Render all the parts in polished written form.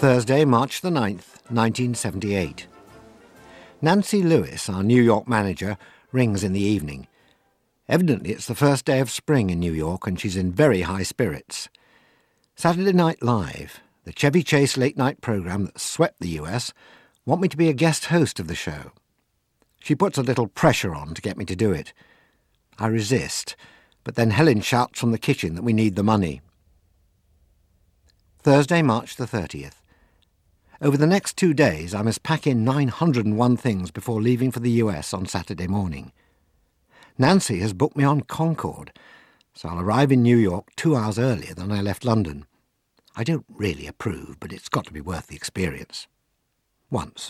Thursday, March the 9th, 1978. Nancy Lewis, our New York manager, rings in the evening. Evidently it's the first day of spring in New York and she's in very high spirits. Saturday Night Live, the Chevy Chase late-night program that swept the US, want me to be a guest host of the show. She puts a little pressure on to get me to do it. I resist, but then Helen shouts from the kitchen that we need the money. Thursday, March the 30th. Over the next 2 days, I must pack in 901 things before leaving for the US on Saturday morning. Nancy has booked me on Concorde, so I'll arrive in New York 2 hours earlier than I left London. I don't really approve, but it's got to be worth the experience. Once.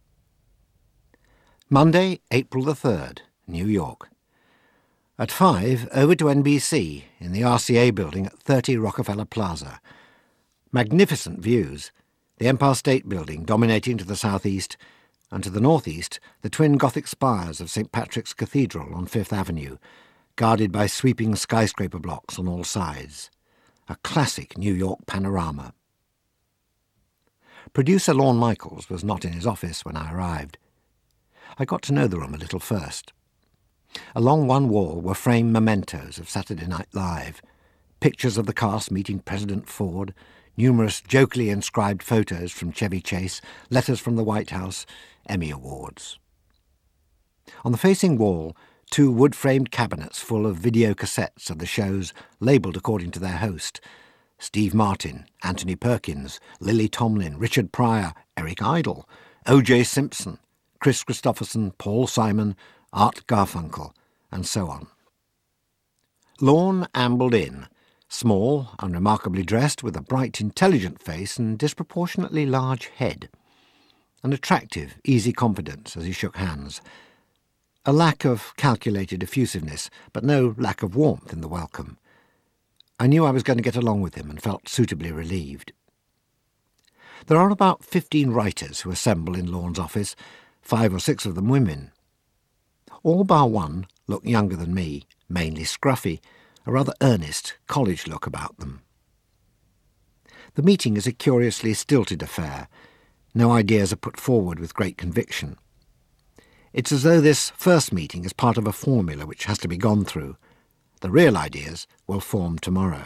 Monday, April the 3rd, New York. At 5, over to NBC in the RCA building at 30 Rockefeller Plaza. Magnificent views. The Empire State Building dominating to the southeast, and to the northeast, the twin Gothic spires of St. Patrick's Cathedral on Fifth Avenue, guarded by sweeping skyscraper blocks on all sides. A classic New York panorama. Producer Lorne Michaels was not in his office when I arrived. I got to know the room a little first. Along one wall were framed mementos of Saturday Night Live, pictures of the cast meeting President Ford, numerous jokily inscribed photos from Chevy Chase, letters from the White House, Emmy Awards. On the facing wall, 2 wood-framed cabinets full of video cassettes of the shows labelled according to their host: Steve Martin, Anthony Perkins, Lily Tomlin, Richard Pryor, Eric Idle, O.J. Simpson, Chris Christopherson, Paul Simon, Art Garfunkel, and so on. Lorne ambled in, small, unremarkably dressed, with a bright, intelligent face and disproportionately large head. An attractive, easy confidence as he shook hands. A lack of calculated effusiveness, but no lack of warmth in the welcome. I knew I was going to get along with him and felt suitably relieved. There are about 15 writers who assemble in Lorne's office, 5 or 6 of them women. All bar one look younger than me, mainly scruffy, a rather earnest college look about them. The meeting is a curiously stilted affair. No ideas are put forward with great conviction. It's as though this first meeting is part of a formula which has to be gone through. The real ideas will form tomorrow.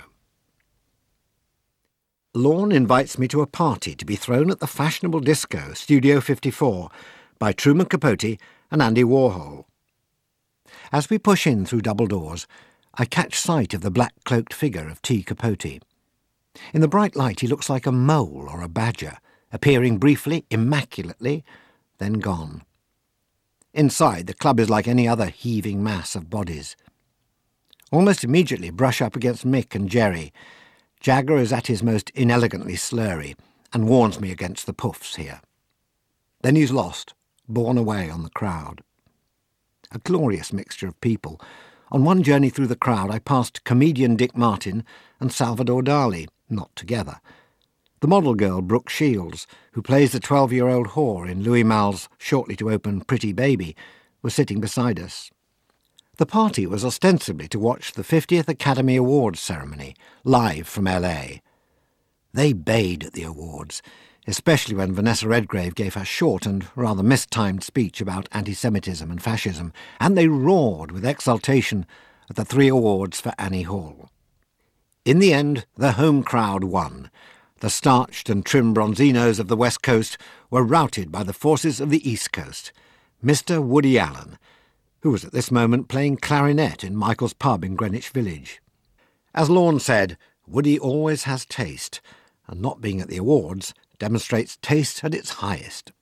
Lorne invites me to a party to be thrown at the fashionable disco, Studio 54, by Truman Capote and Andy Warhol. As we push in through double doors, I catch sight of the black-cloaked figure of T. Capote. In the bright light he looks like a mole or a badger, appearing briefly, immaculately, then gone. Inside, the club is like any other heaving mass of bodies. Almost immediately brush up against Mick and Jerry. Jagger is at his most inelegantly slurry, and warns me against the puffs here. Then he's lost, borne away on the crowd. A glorious mixture of people. On one journey through the crowd I passed comedian Dick Martin and Salvador Dali, not together. The model girl Brooke Shields, who plays the 12-year-old whore in Louis Malle's shortly-to-open Pretty Baby, was sitting beside us. The party was ostensibly to watch the 50th Academy Awards ceremony, live from L.A. They bayed at the awards, especially when Vanessa Redgrave gave her short and rather mistimed speech about anti-Semitism and fascism, and they roared with exultation at the 3 awards for Annie Hall. In the end, the home crowd won. The starched and trim bronzinos of the West Coast were routed by the forces of the East Coast. Mr. Woody Allen, who was at this moment playing clarinet in Michael's pub in Greenwich Village. As Lorne said, Woody always has taste, and not being at the awards demonstrates taste at its highest.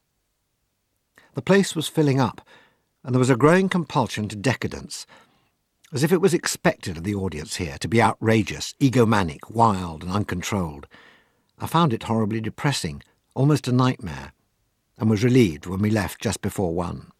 The place was filling up, and there was a growing compulsion to decadence, as if it was expected of the audience here to be outrageous, egomanic, wild and uncontrolled. I found it horribly depressing, almost a nightmare, and was relieved when we left just before 1.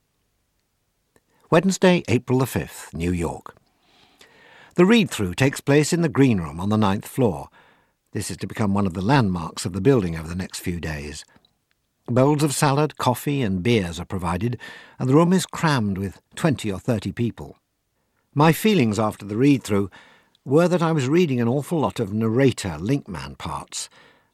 Wednesday, April the 5th, New York. The read-through takes place in the green room on the 9th floor. This is to become one of the landmarks of the building over the next few days. Bowls of salad, coffee and beers are provided, and the room is crammed with 20 or 30 people. My feelings after the read-through were that I was reading an awful lot of narrator linkman parts,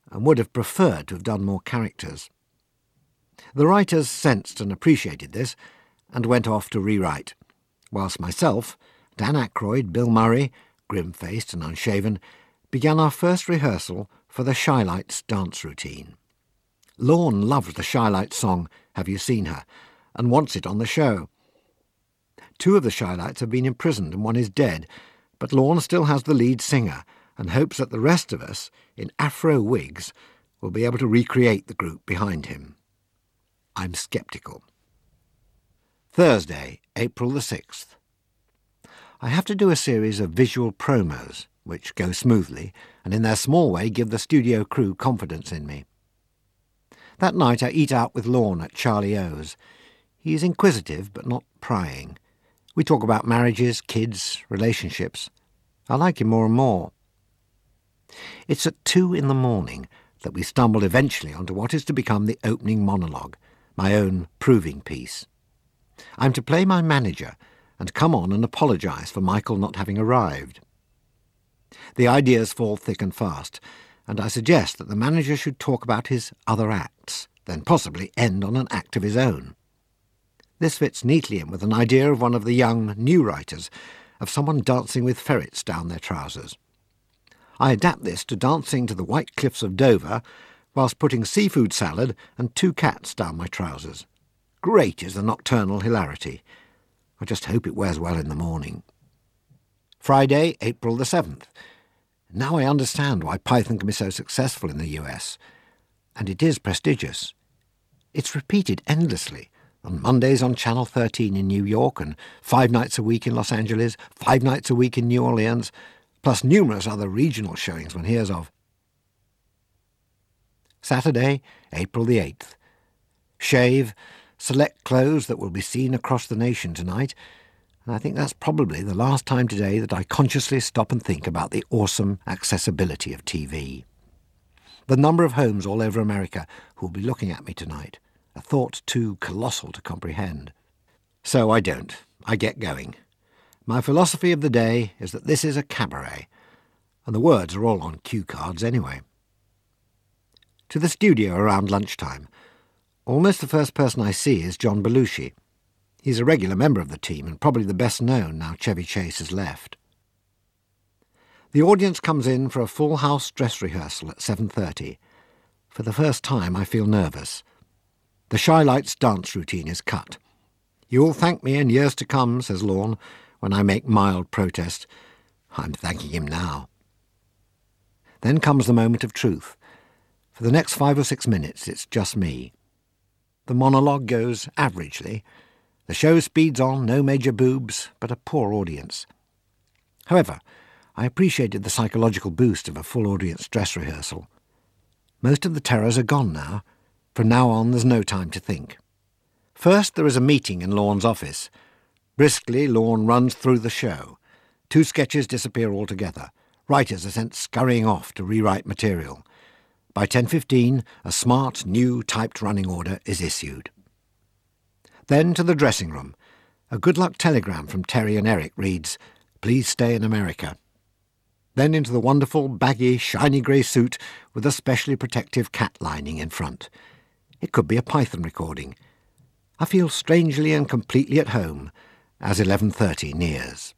and would have preferred to have done more characters. The writers sensed and appreciated this and went off to rewrite, whilst myself, Dan Aykroyd, Bill Murray, grim-faced and unshaven, began our first rehearsal for the Shylights dance routine. Lorne loves the Shylights song, Have You Seen Her?, and wants it on the show. 2 of the Shylights have been imprisoned and 1 is dead, but Lorne still has the lead singer and hopes that the rest of us, in afro wigs, will be able to recreate the group behind him. I'm sceptical. Thursday, April the 6th. I have to do a series of visual promos, which go smoothly, and in their small way give the studio crew confidence in me. That night I eat out with Lorne at Charlie O's. He is inquisitive, but not prying. We talk about marriages, kids, relationships. I like him more and more. It's at 2 in the morning that we stumble eventually onto what is to become the opening monologue, my own proving piece. I'm to play my manager and come on and apologise for Michael not having arrived. The ideas fall thick and fast, and I suggest that the manager should talk about his other acts, then possibly end on an act of his own. This fits neatly in with an idea of one of the young, new writers, of someone dancing with ferrets down their trousers. I adapt this to dancing to the white cliffs of Dover, whilst putting seafood salad and 2 cats down my trousers. Great is the nocturnal hilarity. I just hope it wears well in the morning. Friday, April the 7th. Now I understand why Python can be so successful in the US. And it is prestigious. It's repeated endlessly, on Mondays on Channel 13 in New York and 5 nights a week in Los Angeles, 5 nights a week in New Orleans, plus numerous other regional showings one hears of. Saturday, April the 8th. Shave, select clothes that will be seen across the nation tonight, and I think that's probably the last time today that I consciously stop and think about the awesome accessibility of TV. The number of homes all over America who will be looking at me tonight, a thought too colossal to comprehend. So I don't. I get going. My philosophy of the day is that this is a cabaret, and the words are all on cue cards anyway. To the studio around lunchtime. Almost the first person I see is John Belushi. He's a regular member of the team and probably the best known now Chevy Chase has left. The audience comes in for a full house dress rehearsal at 7:30. For the first time I feel nervous. The Shylights dance routine is cut. You'll thank me in years to come, says Lorne, when I make mild protest. I'm thanking him now. Then comes the moment of truth. For the next 5 or 6 minutes it's just me. The monologue goes averagely. The show speeds on, no major boobs, but a poor audience. However, I appreciated the psychological boost of a full audience dress rehearsal. Most of the terrors are gone now. From now on there's no time to think. First there is a meeting in Lorne's office. Briskly Lorne runs through the show. 2 sketches disappear altogether. Writers are sent scurrying off to rewrite material. By 10:15, a smart, new, typed running order is issued. Then to the dressing room. A good luck telegram from Terry and Eric reads, "Please stay in America." Then into the wonderful, baggy, shiny grey suit with a specially protective cat lining in front. It could be a Python recording. I feel strangely and completely at home as 11:30 nears.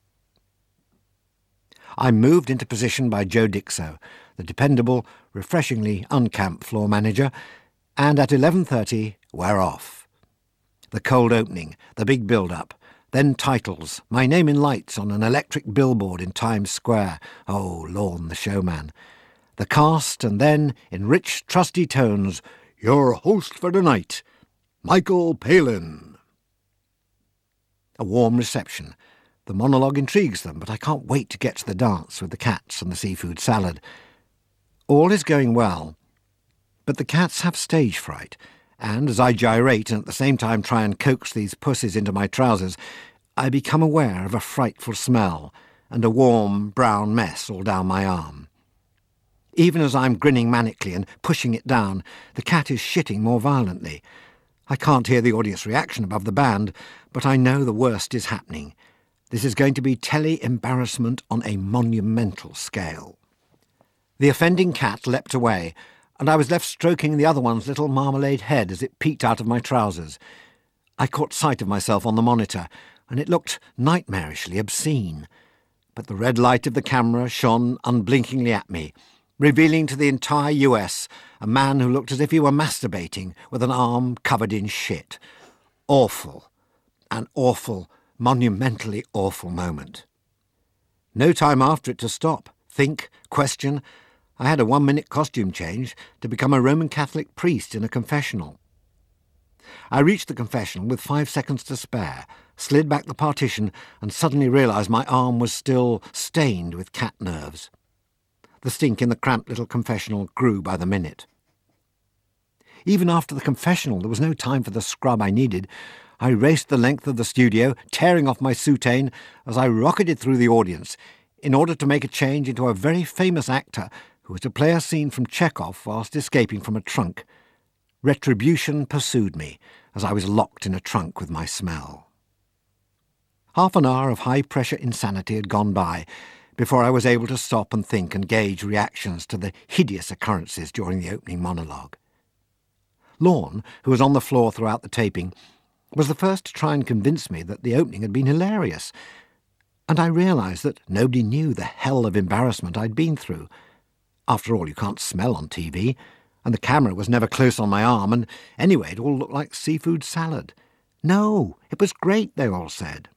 I'm moved into position by Joe Dixo, the dependable, refreshingly unkempt floor manager, and at 11:30 we're off. The cold opening, the big build-up, then titles, my name in lights on an electric billboard in Times Square, oh, Lorne the showman. The cast, and then, in rich, trusty tones, your host for tonight, Michael Palin. A warm reception. The monologue intrigues them, but I can't wait to get to the dance with the cats and the seafood salad. All is going well, but the cats have stage fright, and as I gyrate and at the same time try and coax these pussies into my trousers, I become aware of a frightful smell and a warm, brown mess all down my arm. Even as I'm grinning manically and pushing it down, the cat is shitting more violently. I can't hear the audience reaction above the band, but I know the worst is happening. This is going to be telly-embarrassment on a monumental scale. The offending cat leapt away. and I was left stroking the other one's little marmalade head as it peeked out of my trousers. I caught sight of myself on the monitor, and it looked nightmarishly obscene. But the red light of the camera shone unblinkingly at me, revealing to the entire US a man who looked as if he were masturbating with an arm covered in shit. Awful. An awful, monumentally awful moment. No time after it to stop, think, question. I had a 1-minute costume change to become a Roman Catholic priest in a confessional. I reached the confessional with 5 seconds to spare, slid back the partition, and suddenly realised my arm was still stained with cat nerves. The stink in the cramped little confessional grew by the minute. Even after the confessional, there was no time for the scrub I needed. I raced the length of the studio, tearing off my soutane as I rocketed through the audience, in order to make a change into a very famous actor who was to play a scene from Chekhov whilst escaping from a trunk. Retribution pursued me as I was locked in a trunk with my smell. Half an hour of high-pressure insanity had gone by before I was able to stop and think and gauge reactions to the hideous occurrences during the opening monologue. Lorne, who was on the floor throughout the taping, was the first to try and convince me that the opening had been hilarious, and I realised that nobody knew the hell of embarrassment I'd been through. After all, you can't smell on TV, and the camera was never close on my arm, and anyway it all looked like seafood salad. No, it was great, they all said.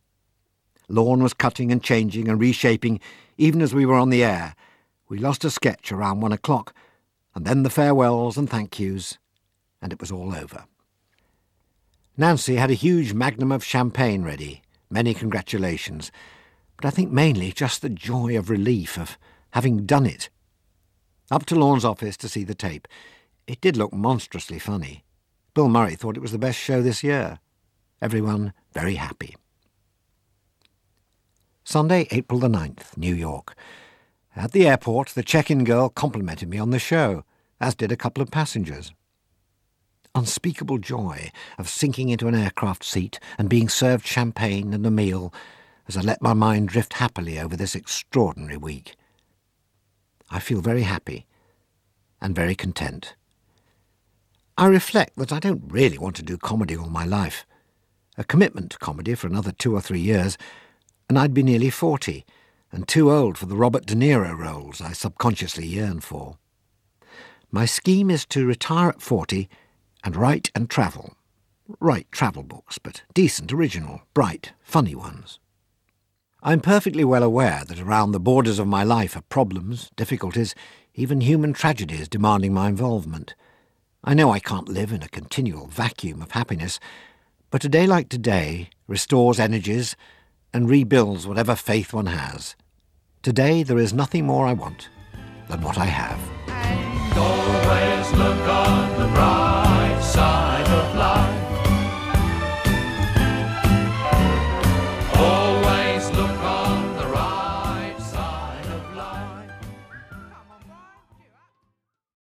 Lorne was cutting and changing and reshaping even as we were on the air. We lost a sketch around 1 o'clock, and then the farewells and thank yous, and it was all over. Nancy had a huge magnum of champagne ready. Many congratulations. But I think mainly just the joy of relief of having done it. Up to Lorne's office to see the tape. It did look monstrously funny. Bill Murray thought it was the best show this year. Everyone very happy. Sunday, April the 9th, New York. At the airport, the check-in girl complimented me on the show, as did a couple of passengers. Unspeakable joy of sinking into an aircraft seat and being served champagne and a meal as I let my mind drift happily over this extraordinary week. I feel very happy and very content. I reflect that I don't really want to do comedy all my life. A commitment to comedy for another 2 or 3 years, and I'd be nearly 40 and too old for the Robert De Niro roles I subconsciously yearn for. My scheme is to retire at 40 and write and travel. Write travel books, but decent, original, bright, funny ones. I'm perfectly well aware that around the borders of my life are problems, difficulties, even human tragedies demanding my involvement. I know I can't live in a continual vacuum of happiness, but a day like today restores energies and rebuilds whatever faith one has. Today there is nothing more I want than what I have. And always look on the bright